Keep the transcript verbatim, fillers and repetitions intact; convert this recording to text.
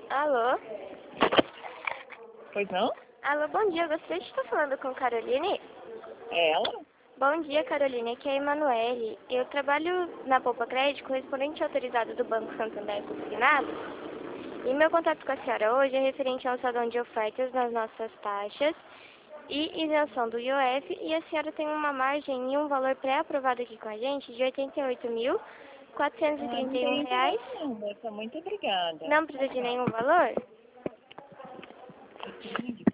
Alô? Pois não? Alô, bom dia. Eu gostaria de estar falando com Caroline. É ela? Bom dia, Caroline. Aqui é a Emanuele. Eu trabalho na Poupa Crédito, correspondente autorizado do Banco Santander Consignado. E meu contato com a senhora hoje é referente ao salão de ofertas nas nossas taxas e isenção do I O F. E a senhora tem uma margem e um valor pré-aprovado aqui com a gente de oitenta e oito mil, quatrocentos e Ah, não trinta e um tem reais. interesse não, moça. Muito obrigada. Não precisa de nenhum valor?